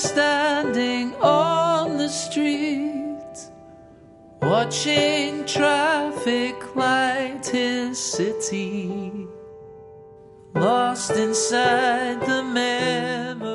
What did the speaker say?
standing on the street, watching traffic light his city, lost inside the memory.